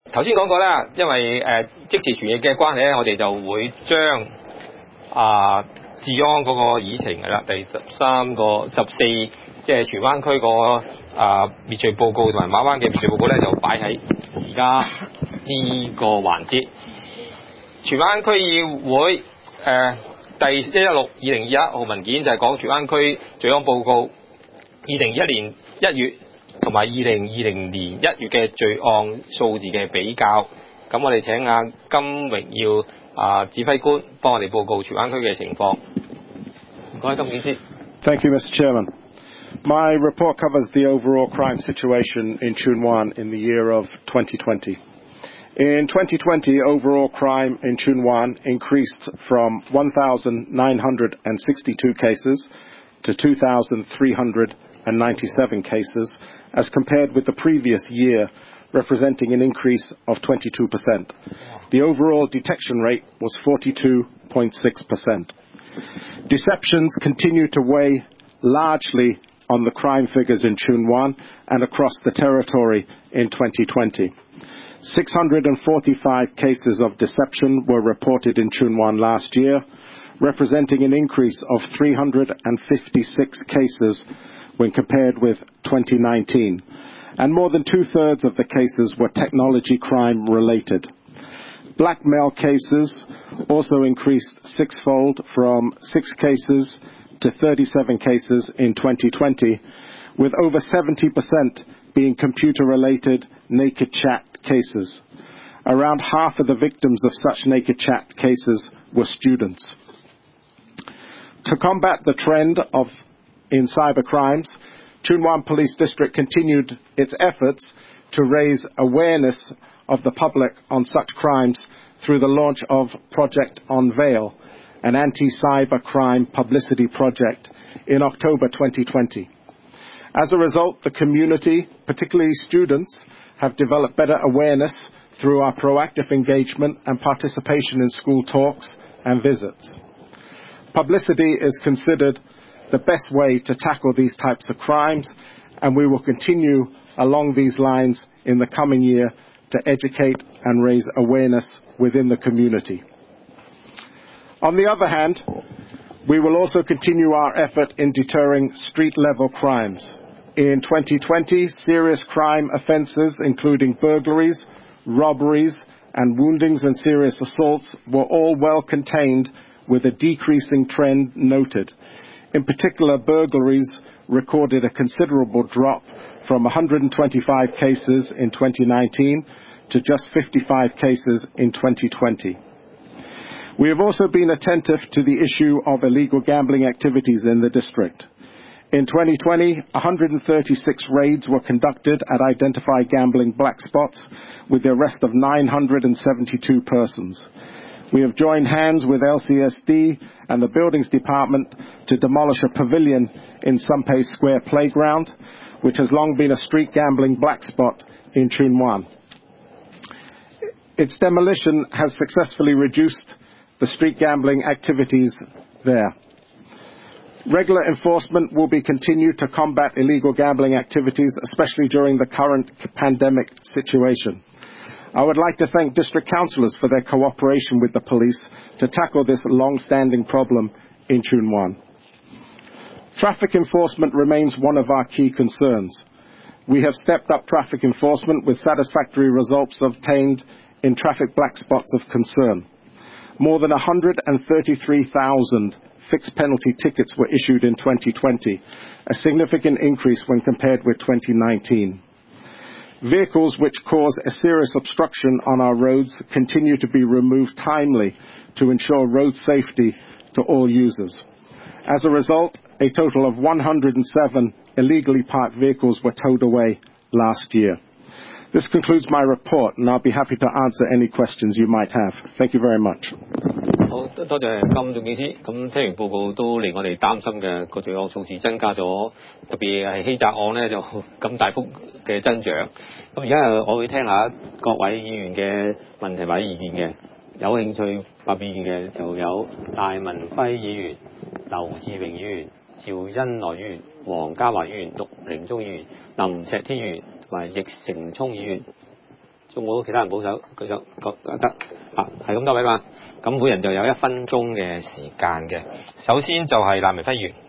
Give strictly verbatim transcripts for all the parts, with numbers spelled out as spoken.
頭先講過啦，因為誒、呃、即時傳譯嘅關係咧，我哋就會將啊治安嗰個議程係啦，第十三個十四即係荃灣區個啊滅罪報告同埋馬灣嘅滅罪報告咧，就擺喺而家呢個環節。荃灣區議會誒、呃、第一一六二零二一號文件就係講荃灣區罪案報告二零二一年一月同埋二零二零年一月嘅罪案數字嘅比較。咁我哋請阿金榮耀啊指揮官幫我哋報告荃灣區嘅情況。唔該，金警司。 Thank you, Mister Chairman. My report covers the overall crime situation in Chuen Wan in the year of twenty twenty. In twenty twenty, overall crime in Chuen Wan increased from one thousand nine hundred sixty-two cases to two thousand three hundred ninety-seven cases, as compared with the previous year, representing an increase of twenty-two percent. The overall detection rate was forty-two point six percent. Deceptions continue to weigh largely on the crime figures in Chuen Wan and across the territory in twenty twenty. six hundred forty-five cases of deception were reported in Chuen Wan last year, representing an increase of three hundred fifty-six cases when compared with twenty nineteen, and more than two-thirds of the cases were technology crime related. Blackmail cases also increased sixfold from six cases to thirty-seven cases in twenty twenty, with over seventy percent being computer-related naked chat cases. Around half of the victims of such naked chat cases were students. To combat the trend of in cyber crimes, Chuen Wan Police District continued its efforts to raise awareness of the public on such crimes through the launch of Project Unveil, an anti-cyber crime publicity project, in October twenty twenty. As a result, the community, particularly students, have developed better awareness through our proactive engagement and participation in school talks and visits. Publicity is considered the best way to tackle these types of crimes, and we will continue along these lines in the coming year to educate and raise awareness within the community. On the other hand, we will also continue our effort in deterring street-level crimes. In twenty twenty, serious crime offences, including burglaries, robberies, and woundings and serious assaults, were all well contained, with a decreasing trend noted. In particular, burglaries recorded a considerable drop from one hundred twenty-five cases in twenty nineteen to just fifty-five cases in twenty twenty. We have also been attentive to the issue of illegal gambling activities in the district. In twenty twenty, one hundred thirty-six raids were conducted at identified gambling black spots, with the arrest of nine hundred seventy-two persons. We have joined hands with L C S D and the Buildings Department to demolish a pavilion in Sunpei Square Playground, which has long been a street gambling black spot in Chuen Wan. Its demolition has successfully reduced the street gambling activities there. Regular enforcement will be continued to combat illegal gambling activities, especially during the current pandemic situation. I would like to thank district councillors for their cooperation with the police to tackle this long-standing problem in Chuen Wan. Traffic enforcement remains one of our key concerns. We have stepped up traffic enforcement with satisfactory results obtained in traffic black spots of concern. More than one hundred thirty-three thousand fixed penalty tickets were issued in twenty twenty, a significant increase when compared with twenty nineteen. Vehicles which cause a serious obstruction on our roads continue to be removed timely to ensure road safety to all users. As a result, a total of one hundred seven illegally parked vehicles were towed away last year. This concludes my report, and I'll be happy to answer any questions you might have. Thank you very much. 好多謝金總警司。咁聽完報告都令我哋擔心嘅個罪案數字增加咗，特別係欺詐案咧就咁大幅嘅增長。咁而家我會聽下各位議員嘅問題或者意見嘅，有興趣發表意見嘅就有戴文輝議員、劉志榮議員、趙恩來議員、黃家華議員、陸凌忠議員、林石天議員同埋易成聰議員。 仲冇其他人補手舉手，覺得啊，係咁多位嘛？咁每人就有一分鐘嘅時間嘅。首先就係藍明輝議員。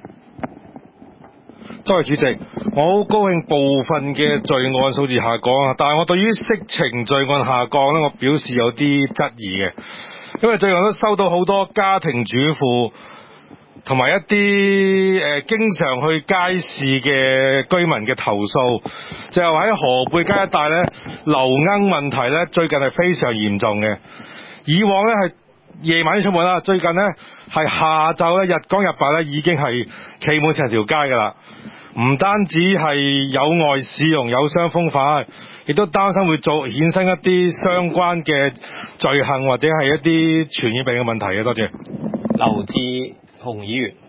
多謝主席，我好高興部分嘅罪案數字下降啊，但係我對於色情罪案下降呢，我表示有啲質疑嘅，因為最近都收到好多家庭主婦同埋一啲誒、呃、經常去街市嘅居民嘅投訴，就係話喺河背街一帶呢，流鶯問題呢最近係非常嚴重嘅。以往呢係夜晚先出門啦，最近呢係下晝呢日光日白呢已經係企滿成條街噶啦。唔單止係有礙市容、有傷風化，亦都擔心會做衍生一啲相關嘅罪行或者係一啲傳染病嘅問題嘅。多謝。 劉志雄議員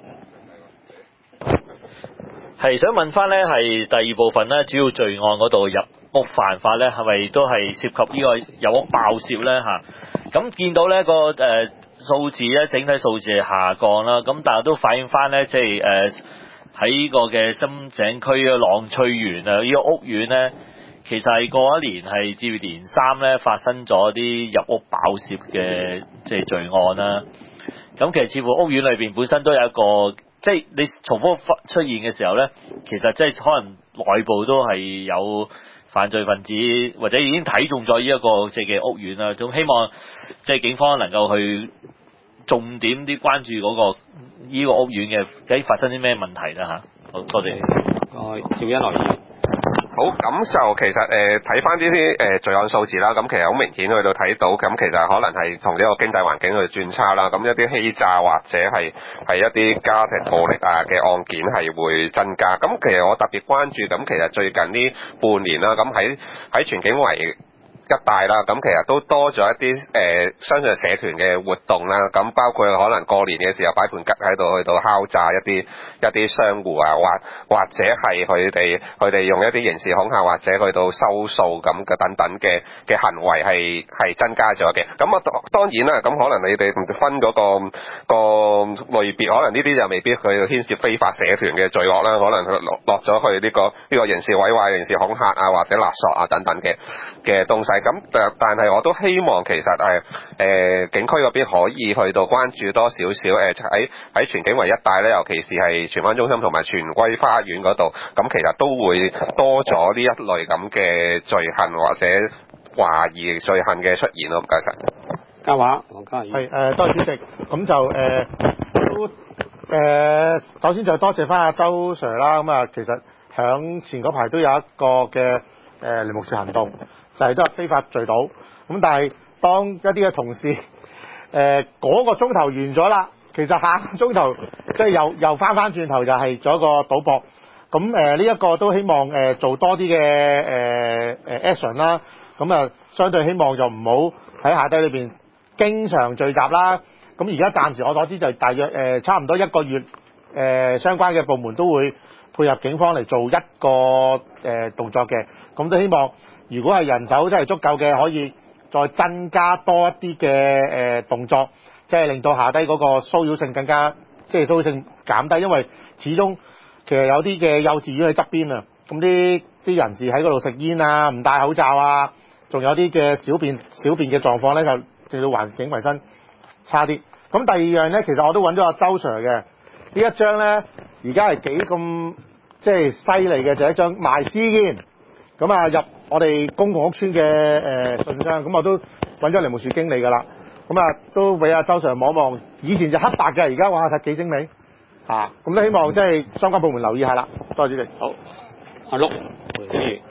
係想問翻呢，係第二部分呢，主要罪案嗰度入屋犯法呢，係咪都係涉及呢個入屋爆竊呢？嚇？咁見到呢個誒數字呢，整體數字係下降啦，咁但係都反映翻呢，即係誒喺呢個嘅深井區嘅朗翠園啊，呢個屋苑呢，其實係過一年係接二連三呢發生咗啲入屋爆竊嘅即係罪案啦。咁其實似乎屋苑裏邊本身都有一個，即係你重複出現嘅時候呢，其實即係可能內部都係有犯罪分子或者已經睇中咗呢一個即係嘅屋苑啦。咁希望即係警方能夠去重點啲關注嗰個呢個屋苑嘅究竟發生啲咩問題啦嚇。好多謝。 哦，趙欣樂議員。 好，咁就其實誒睇翻呢啲誒罪案數字啦，咁其實好明顯去到睇到，咁其實可能係同呢個經濟環境去轉差啦，咁一啲欺詐或者係係一啲家庭暴力啊嘅案件係會增加。咁其實我特別關注，咁其實最近呢半年啦，咁喺喺荃景圍一帶啦，咁其實都多咗一啲誒、呃、相信社團嘅活動啦，咁包括可能過年嘅時候擺盤吉喺度去到敲詐一啲一啲商戶啊，或或者係佢哋佢哋用一啲刑事恐嚇或者去到收數咁嘅等等嘅嘅行為係係增加咗嘅。咁啊當然啦，咁可能你哋分嗰、那個、那個類別，可能呢啲就未必佢牽涉非法社團嘅罪惡啦，可能佢落落咗去呢、這個呢、這個刑事毀壞、刑事恐嚇啊或者勒索啊等等嘅嘅東西。咁但但係我都希望其實誒誒、呃、警區嗰邊可以去到關注多少少誒喺喺荃景圍一帶咧，尤其是係荃灣中心同埋荃歸花園嗰度，咁其實都會多咗呢一類咁嘅罪行或者懷疑罪行嘅出現咯。唔該晒。 嘉華，黃嘉怡。 係誒，多謝主席。咁就誒、呃、都誒、呃，首先就多謝翻阿周 Sir 啦。咁啊，其實響前嗰排都有一個嘅誒梨木樹行動。就係都係非法聚賭，咁但係當一啲嘅同事誒嗰、呃嗰個鐘頭完咗啦，其實下個鐘頭即係又又翻翻轉頭就係做一個賭博，咁誒呢一個都希望誒、呃、做多啲嘅誒誒 action 啦，咁啊相對希望就唔好喺下低裏邊經常聚集啦。咁而家暫時我所知就大約誒、呃、差唔多一個月誒、呃、相關嘅部門都會配合警方嚟做一個誒、呃、動作嘅，咁都希望。如果係人手真係足夠嘅，可以再增加多一啲嘅誒動作，即係令到下低嗰個騷擾性更加，即係騷擾性減低。因為始終其實有啲嘅幼稚園喺側邊啊，咁啲啲人士喺嗰度食煙啊，唔戴口罩啊，仲有啲嘅小便小便嘅狀況咧，就令到環境衞生差啲。咁第二樣咧，其實我都揾咗阿周 Sir 嘅呢一張咧，而家係幾咁即係犀利嘅，就係一張賣私煙。咁啊入我哋公共屋邨嘅誒信箱，咁我都揾咗梨木樹經理噶啦，咁啊都俾阿周 Sir 望一望，以前就黑白嘅，而家哇睇幾精美嚇，咁都希望即係相關部門留意下啦。多謝主席。好， 阿陸，係。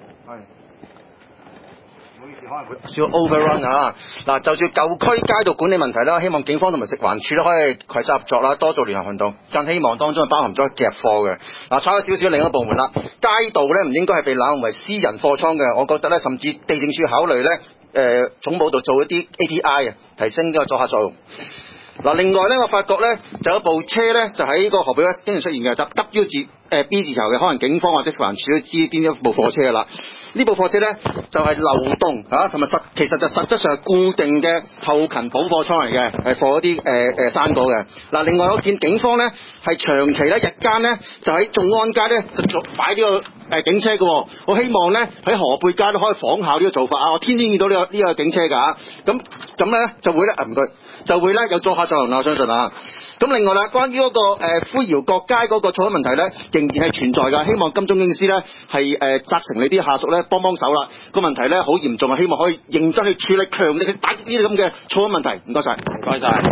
可能會少 overrun 啊！嗱，就住舊區街道管理問題啦，希望警方同埋食環署都可以攜手合作啦，多做聯合行動。更希望當中係包含咗夾貨嘅。嗱，差咗少少另一個部門啦，街道咧唔應該係被濫用為私人貨倉嘅。我覺得咧，甚至地政署考慮咧，誒、呃、總部度做一啲 A P I 啊，提升呢個阻嚇作用。嗱，另外咧，我發覺咧就有部車咧就喺個河背經常出現嘅，就 W 字誒 B 字頭嘅，可能警方或者食環署都知邊一部貨車㗎啦。呢部貨車咧就係、是、流動嚇，同埋實其實就實質上係固定嘅後勤補貨倉嚟嘅，係貨嗰啲誒誒生果嘅。嗱，另外我見警方咧係長期咧日間咧就喺眾安街咧就做擺呢個誒警車嘅、哦，我希望咧喺河背街都可以仿效呢個做法啊！我天天見到呢、這個呢、這個警車㗎，咁咁咧就會咧唔該就會咧有阻嚇作用啦，我相信啊。咁另外啦，關於嗰、那個誒灰窯角街嗰個噪音問題咧，仍然係存在㗎。希望金鐘警司咧係誒責成你啲下屬咧幫幫手啦。個問題咧好嚴重啊，希望可以認真去處理，強力去打擊呢啲咁嘅噪音問題。唔該晒， 唔該晒。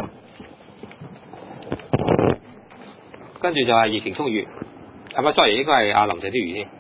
跟住就係熱情充裕，係咪 sorry 應該係阿林鄭啲魚先。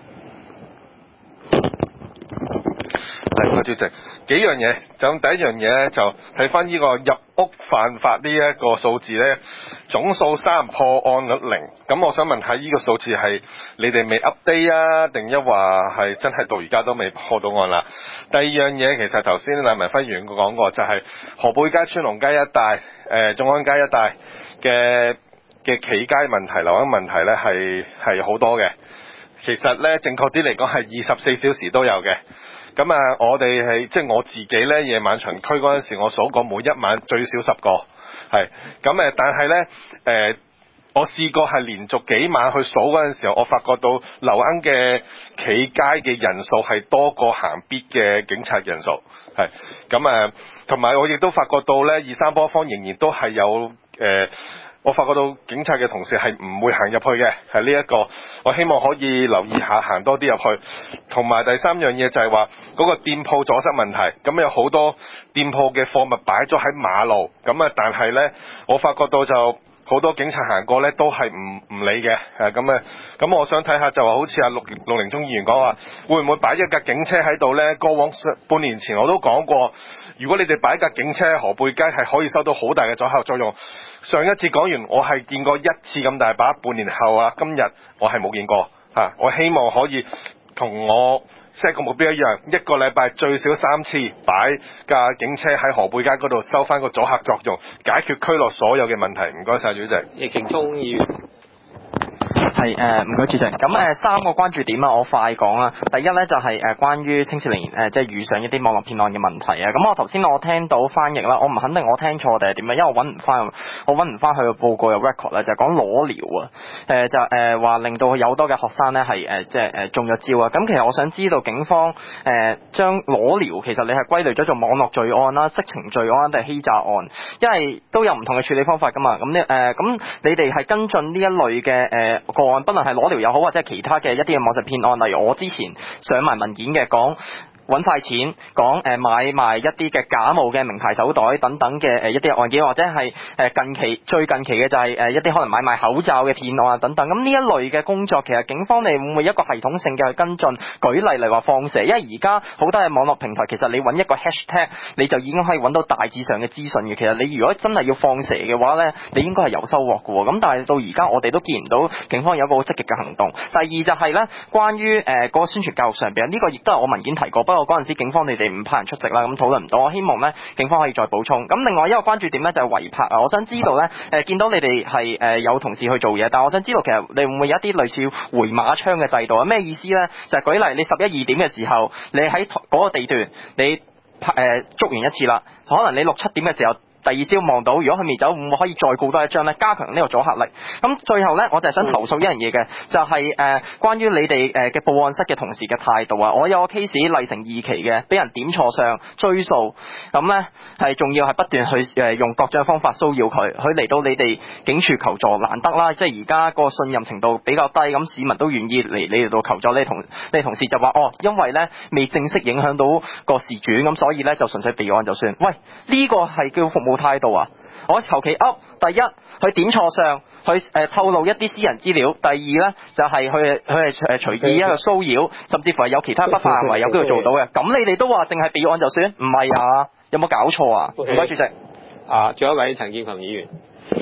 係，主席幾樣嘢，就第一樣嘢咧就睇翻呢個入屋犯法呢一個數字咧，總數三破案率零。咁我想問下呢個數字係你哋未 update 啊，定一話係真係到而家都未破到案啦？第二樣嘢其實頭先賴文輝議員講過，就係河背街、川龍街一帶、誒眾安街一帶嘅嘅企街問題、流音問題咧係係好多嘅。其實咧正確啲嚟講係二十四小時都有嘅。咁啊，我哋係即係我自己咧，夜晚巡區嗰陣時，我數過每一晚最少十個，係咁誒。但係咧誒，我試過係連續幾晚去數嗰陣時候，我發覺到流鶯嘅企街嘅人數係多過行必嘅警察人數，係咁誒。同埋我亦都發覺到咧，二三波方仍然都係有誒。呃我發覺到警察嘅同事係唔會行入去嘅，係呢一個，我希望可以留意下，行多啲入去。同埋第三樣嘢就係話嗰個店鋪阻塞問題，咁有好多店鋪嘅貨物擺咗喺馬路，咁啊，但係呢，我發覺到就好多警察行過呢都係唔唔理嘅，誒咁啊，咁我想睇下就話好似阿陸陸寧忠議員講話，會唔會擺一架警車喺度呢？過往半年前我都講過，如果你哋擺架警車喺河背街係可以收到好大嘅阻嚇作用。上一次講完，我係見過一次咁大把，半年後啊，今日我係冇見過嚇、啊。我希望可以同我 set 個目標一樣，一個禮拜最少三次擺架警車喺河背街嗰度收翻個阻嚇作用，解決區內所有嘅問題。唔該晒，主席。 疫情中議員。 係誒唔該主席，咁誒、呃、三個關注點啊，我快講啦。第一咧就係、是、誒、呃、關於青少年誒、呃、即係遇上一啲網絡騙案嘅問題啊。咁我頭先我聽到翻譯啦，我唔肯定我聽錯定係點樣，因為我揾唔翻，我揾唔翻佢個報告有 record 咧，就係講裸聊啊。誒、呃、就誒話、呃、令到有好多嘅學生咧係誒即係誒中咗招啊。咁其實我想知道警方誒、呃、將裸聊其實你係歸類咗做網絡罪案啦、色情罪案定係欺詐案，因為都有唔同嘅處理方法噶嘛。咁咧誒咁你哋係跟進呢一類嘅誒、呃、個案，不論係裸聊又好，或者係其他嘅一啲嘅網上騙案，例如我之前上埋文件嘅講揾快錢，講誒買賣一啲嘅假冒嘅名牌手袋等等嘅誒一啲案件，或者係誒近期最近期嘅就係誒一啲可能買賣口罩嘅騙案啊等等。咁呢一類嘅工作，其實警方你會唔會一個系統性嘅去跟進？舉例嚟話放蛇，因為而家好多嘅網絡平台，其實你揾一個 hashtag， 你就已經可以揾到大致上嘅資訊嘅。其實你如果真係要放蛇嘅話咧，你應該係有收穫嘅喎。咁但係到而家我哋都見唔到警方有一個好積極嘅行動。第二就係咧，關於誒嗰個宣傳教育上邊，呢個亦都係我文件提過，不過嗰陣時警方你哋唔派人出席啦，咁討論唔到。我希望咧警方可以再補充。咁另外一個關注點咧就係違泊啊，我想知道咧誒見到你哋係誒有同事去做嘢，但係我想知道其實你會唔會有一啲類似回馬槍嘅制度啊？咩意思咧？就係、是、舉例你十一二點嘅時候，你喺嗰個地段你拍誒、呃、捉完一次啦，可能你六七點嘅時候。第二朝望到，如果佢未走，會唔會可以再告多一張咧？加強呢個阻嚇力。咁最後咧，我就係想投訴一樣嘢嘅，就係、是、誒、呃、關於你哋誒嘅報案室嘅同事嘅態度啊！我有個 case 麗城二期嘅，俾人點錯相追數，咁咧係仲要係不斷去誒用各種方法騷擾佢，佢嚟到你哋警署求助難得啦，即係而家個信任程度比較低，咁市民都願意嚟你哋度求助。你同你同事就話哦，因為咧未正式影響到個事主，咁所以咧就純粹備案就算。喂，呢、這個係叫服務態度啊！我求其噏，第一佢點錯相，佢誒、呃、透露一啲私人資料；第二咧就係佢佢係誒隨意一個騷擾，甚至乎係有其他不法行為有機會做到嘅。咁你哋都話淨係備案就算，唔係啊？有冇搞錯啊？唔該，主席。 啊，仲有一位陳建強議員。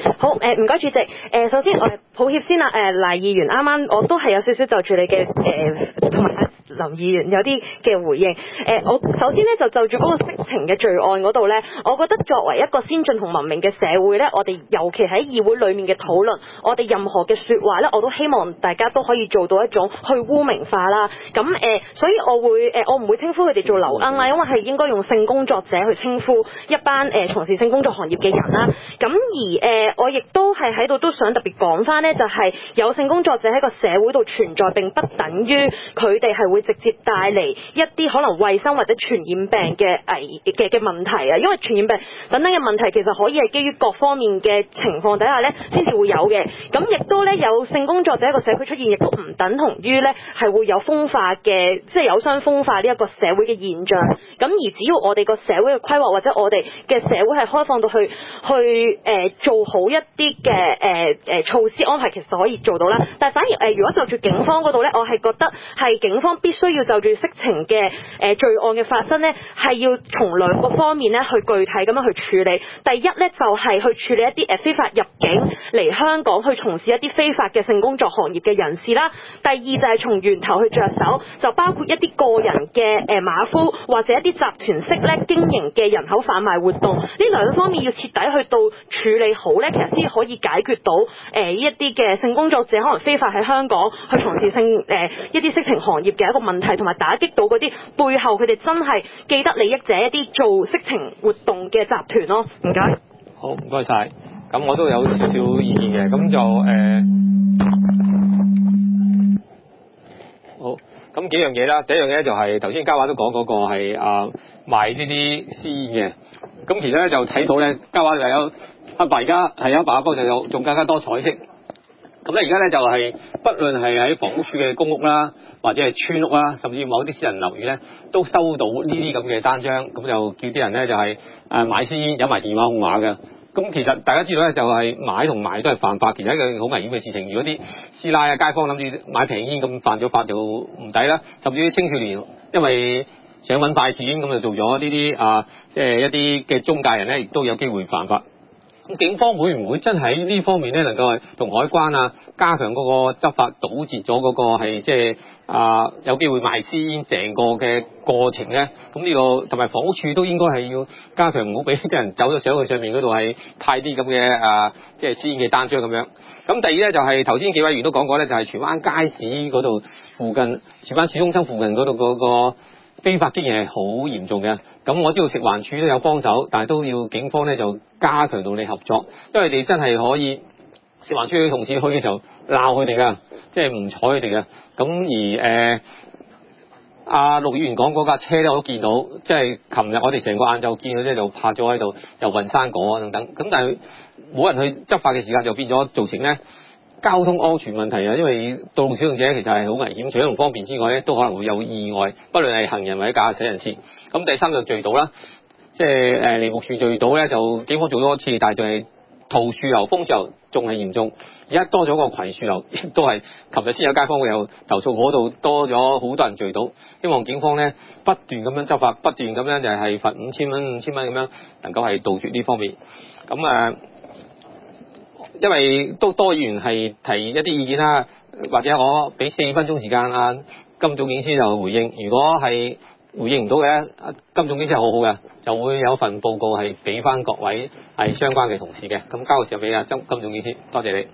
好誒，唔該主席。誒、呃，首先我係抱歉先啦。誒、呃，黎議員啱啱我都係有少少就住你嘅誒同埋林議員有啲嘅回應。誒、呃，我首先咧就就住嗰個色情嘅罪案嗰度咧，我覺得作為一個先進同文明嘅社會咧，我哋尤其喺議會裡面嘅討論，我哋任何嘅説話咧，我都希望大家都可以做到一種去污名化啦。咁誒、呃，所以我會誒、呃，我唔會稱呼佢哋做流鶯啦，因為係應該用性工作者去稱呼一班誒、呃、從事性工作行業嘅人啦。咁而誒、呃，我亦都係喺度都想特別講翻呢，就係、是、有性工作者喺個社會度存在，並不等於佢哋係會直接帶嚟一啲可能衞生或者傳染病嘅危嘅嘅問題啊。因為傳染病等等嘅問題，其實可以係基於各方面嘅情況底下呢先至會有嘅。咁亦都呢，有性工作者喺個社區出現，亦都唔等同於呢係會有風化嘅，即係有傷風化呢一個社會嘅現象。咁而只要我哋個社會嘅規劃或者我哋嘅社會係開放到去去誒、呃、做好一啲嘅誒誒措施安排，其實可以做到啦。但係反而誒、呃，如果就住警方嗰度咧，我係覺得係警方必須要就住色情嘅誒、呃、罪案嘅發生咧，係要從兩個方面咧去具體咁樣去處理。第一咧就係、是、去處理一啲誒非法入境嚟香港去從事一啲非法嘅性工作行業嘅人士啦。第二就係從源頭去着手，就包括一啲個人嘅誒、呃、馬夫或者一啲集團式咧經營嘅人口販賣活動，呢兩方面要徹底去到處理好咧，其實先可以解決到誒、呃、一啲嘅性工作者可能非法喺香港去從事性誒、呃、一啲色情行業嘅一個問題，同埋打擊到嗰啲背後佢哋真係既得利益者一啲做色情活動嘅集團咯。唔該。 好，唔該晒。咁我都有少少意見嘅，咁就誒、呃、好。咁幾樣嘢啦，第一樣嘢就係頭先嘉華都講嗰個係啊賣呢啲私煙嘅。咁其實咧就睇到咧，嘉華就有阿爸而家係有爸方就有仲更加多彩色。咁咧而家咧就係、是，不論係喺房屋署嘅公屋啦，或者係村屋啦，甚至某啲私人樓宇咧，都收到呢啲咁嘅單張，咁就叫啲人咧就係、是、誒買私煙，有埋電話號碼嘅。咁其實大家知道咧，就係買同賣都係犯法，其實係一個好危險嘅事情。如果啲師奶啊、街坊諗住買平煙咁犯咗法就唔抵啦。甚至啲青少年因為想揾快錢咁就做咗呢啲啊，即係一啲嘅中介人咧，亦都有機會犯法。咁警方會唔會真喺呢方面咧，能夠係同海關啊加強嗰個執法，堵截咗嗰個係即係啊有機會賣私煙成個嘅過程咧？咁呢個同埋房屋署都應該係要加強，唔好俾啲人走咗上去上面嗰度係派啲咁嘅啊即係私煙嘅單張咁樣。咁第二咧就係頭先幾位議員都講過咧，就係荃灣街市嗰度附近，荃灣市中心附近嗰度嗰個非法經營係好嚴重嘅。咁我知道食環署都有幫手，但係都要警方咧就加強到你合作，因為你真係可以食環署嘅同事去嘅時候鬧佢哋噶，即係唔睬佢哋嘅。咁而誒阿陸議員講嗰架車咧，我都見到，即係琴日我哋成個晏晝見到咧就泊咗喺度，又運生果等等。咁但係冇人去執法嘅時間，就變咗造成咧交通安全問題啊！因為道路使用者其實係好危險，除咗唔方便之外咧，都可能會有意外，不論係行人或者駕駛人士。咁第三就聚賭啦，即係誒梨木樹聚賭咧，就警方做咗多次，但係就係桃樹樓、楓樹樓仲係嚴重。而家多咗個葵樹樓，亦都係琴日先有街坊會有投訴，嗰度多咗好多人聚賭。希望警方咧不斷咁樣執法，不斷咁樣就係罰五千蚊、五千蚊咁樣，能夠係杜絕呢方面。咁誒。呃因為都多議員係提一啲意見啦，或者我俾四分鐘時間啊，金總警司就回應。如果係回應唔到嘅，金總警司係好好嘅，就會有份報告係俾翻各位係相關嘅同事嘅。咁交個時候俾阿金金總警司，多謝你。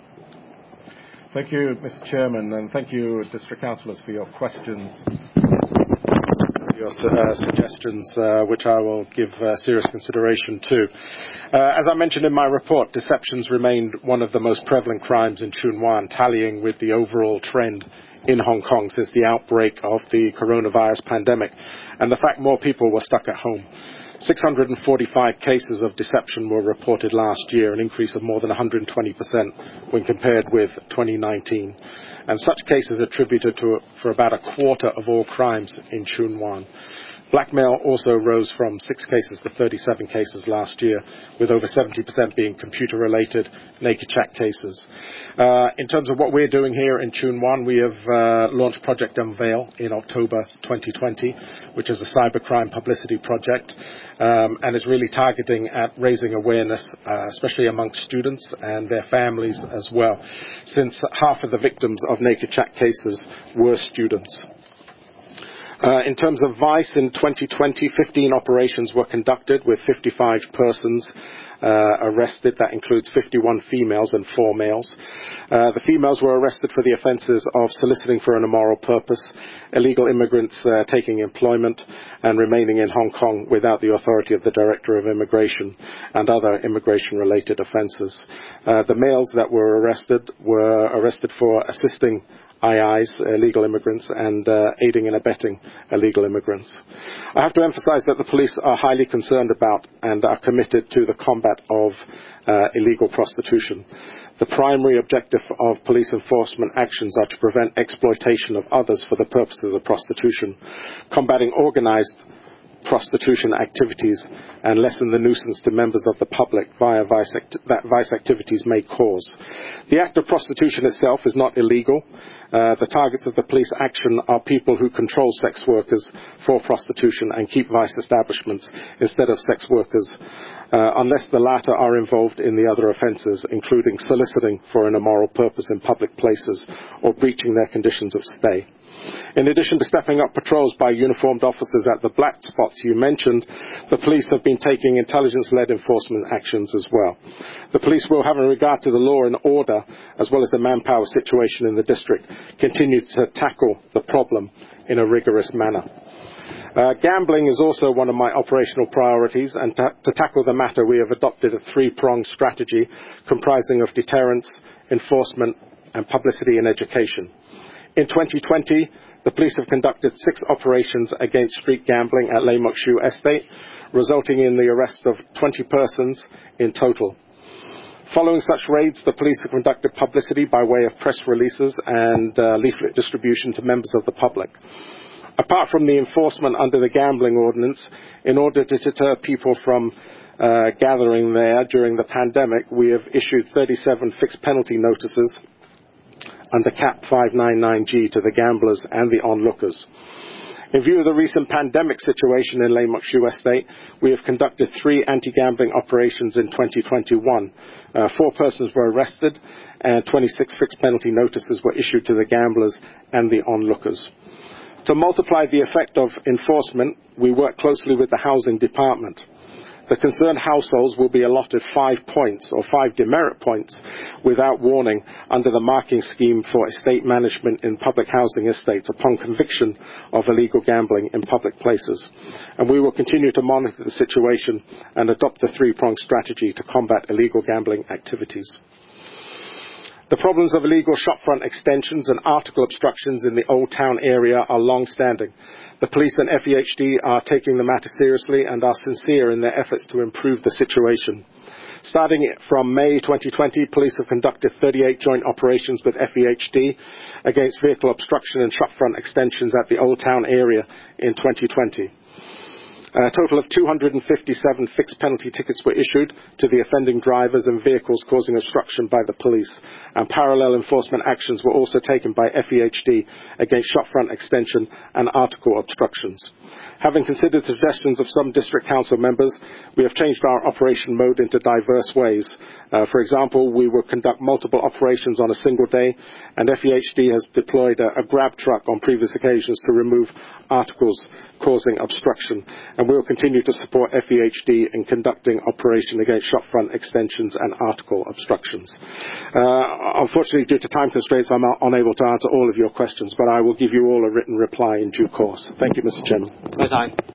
Thank you, Mister Chairman, and thank you, District Councillors, for your questions, your uh, suggestions, uh, which I will give uh, serious consideration to. Uh, as I mentioned in my report, deceptions remained one of the most prevalent crimes in Chun Wan, tallying with the overall trend in Hong Kong since the outbreak of the coronavirus pandemic, and the fact more people were stuck at home. six hundred forty-five cases of deception were reported last year, an increase of more than one hundred twenty percent when compared with twenty nineteen. And such cases attributed to for about a quarter of all crimes in Chun Wan. Blackmail also rose from six cases to thirty-seven cases last year, with over seventy percent being computer-related naked chat cases. Uh, in terms of what we're doing here in Tune One, we have uh, launched Project Unveil in October twenty twenty, which is a cybercrime publicity project, um, and is really targeting at raising awareness, uh, especially amongst students and their families as well, since half of the victims of naked chat cases were students. Uh, in terms of Vice, in twenty twenty, fifteen operations were conducted with fifty-five persons uh, arrested. That includes fifty-one females and four males. Uh, the females were arrested for the offences of soliciting for an immoral purpose, illegal immigrants uh, taking employment, and remaining in Hong Kong without the authority of the Director of Immigration, and other immigration-related offences. Uh, the males that were arrested were arrested for assisting I Is, illegal immigrants, and uh, aiding and abetting illegal immigrants. I have to emphasize that the police are highly concerned about and are committed to the combat of uh, illegal prostitution. The primary objective of police enforcement actions are to prevent exploitation of others for the purposes of prostitution, combating organized prostitution activities, and lessen the nuisance to members of the public via vice act- that vice activities may cause. The act of prostitution itself is not illegal. Uh, the targets of the police action are people who control sex workers for prostitution and keep vice establishments instead of sex workers, uh, unless the latter are involved in the other offences, including soliciting for an immoral purpose in public places or breaching their conditions of stay. In addition to stepping up patrols by uniformed officers at the black spots you mentioned, the police have been taking intelligence-led enforcement actions as well. The police will, having regard to the law and order, as well as the manpower situation in the district, continue to tackle the problem in a rigorous manner. Uh, gambling is also one of my operational priorities, and to, to tackle the matter we have adopted a three-pronged strategy comprising of deterrence, enforcement, and publicity and education. In twenty twenty, the police have conducted six operations against street gambling at Lei Mok Shue Estate, resulting in the arrest of twenty persons in total. Following such raids, the police have conducted publicity by way of press releases and uh, leaflet distribution to members of the public. Apart from the enforcement under the gambling ordinance, in order to deter people from uh, gathering there during the pandemic, we have issued thirty-seven fixed penalty notices under Cap five ninety-nine G to the gamblers and the onlookers. In view of the recent pandemic situation in Lei Mok Shue Estate, we have conducted three anti-gambling operations in twenty twenty-one. Uh, four persons were arrested and twenty-six fixed penalty notices were issued to the gamblers and the onlookers. To multiply the effect of enforcement, we work closely with the housing department. The concerned households will be allotted five points or five demerit points without warning under the marking scheme for estate management in public housing estates upon conviction of illegal gambling in public places. And we will continue to monitor the situation and adopt the three-pronged strategy to combat illegal gambling activities. The problems of illegal shopfront extensions and article obstructions in the Old Town area are long-standing. The police and F E H D are taking the matter seriously and are sincere in their efforts to improve the situation. Starting from May twenty twenty, police have conducted thirty-eight joint operations with F E H D against vehicle obstruction and shopfront extensions at the Old Town area in twenty twenty. A total of two hundred fifty-seven fixed penalty tickets were issued to the offending drivers and vehicles causing obstruction by the police, and parallel enforcement actions were also taken by F E H D against shopfront extension and article obstructions. Having considered the suggestions of some district council members, we have changed our operation mode into diverse ways. Uh, for example, we will conduct multiple operations on a single day, and F E H D has deployed a, a grab truck on previous occasions to remove articles causing obstruction, and we will continue to support F E H D in conducting operation against shopfront extensions and article obstructions. Uh, unfortunately, due to time constraints, I'm unable to answer all of your questions, but I will give you all a written reply in due course. Thank you, Mister Chairman. Bye-bye.